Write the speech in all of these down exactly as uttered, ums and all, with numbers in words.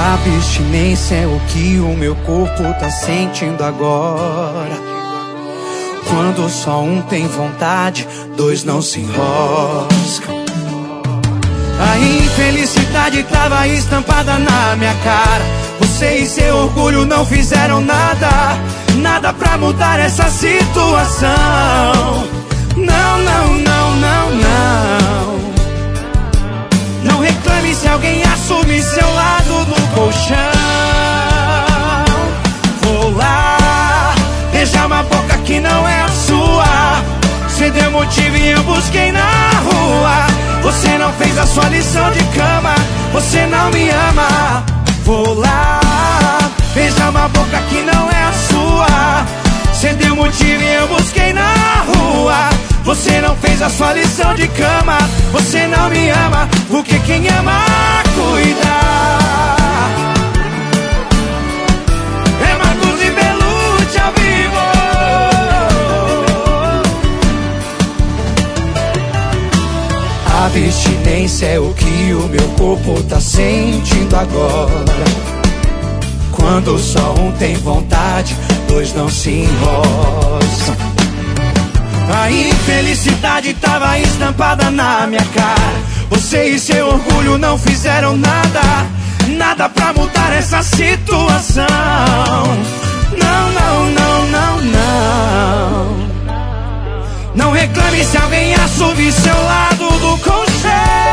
Abstinência é o que o meu corpo tá sentindo agora. Quando só um tem vontade, dois não se enroscam. A infelicidade tava estampada na minha cara. Você e seu orgulho não fizeram nada, nada pra mudar essa situação. Não, não, não, não, não. Não reclame se alguém assumir seu lado do colchão. Vou lá beijar uma boca que não é a sua. Você deu motivo e eu busquei na rua. Você não fez a sua lição de cama. Você não me ama. Vou lá beijar uma boca que não é a sua. Você deu motivo e eu busquei na rua. Você não fez a sua lição de cama. Você não me ama, porque quem ama cuida. É Marcos e Belucci ao vivo. A abstinência é o que o meu corpo tá sentindo agora. Quando só um tem vontade, dois não se enroscam. A infelicidade tava estampada na minha cara. Você e seu orgulho não fizeram nada, nada pra mudar essa situação. Não, não, não, não, não. Não reclame se alguém assumir seu lado do colchão.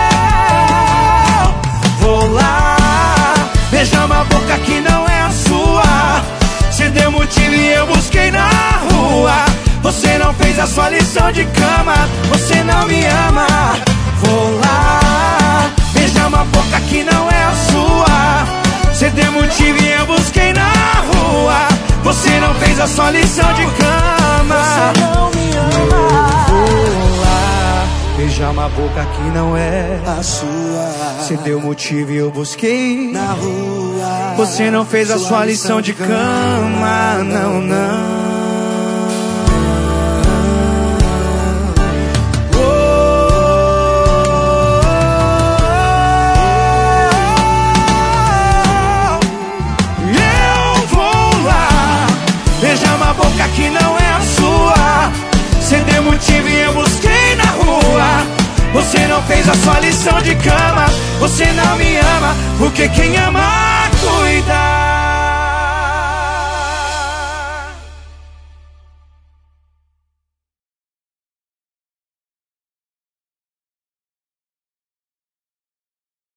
Vou lá beijar uma boca que não é a sua. Você deu motivo e eu busquei na rua. Você não fez a sua lição de cama. Você não me ama. Vou lá beijar uma boca que não é a sua. Você deu motivo e eu busquei na rua. Você não fez a sua lição de cama. Você não me ama. Vou lá beijar uma boca que não é a sua. Você deu motivo e eu busquei na rua. Você não fez a sua lição de cama. Não, não. Boca que não é a sua. Você deu motivo e eu busquei na rua. Você não fez a sua lição de cama. Você não me ama, porque quem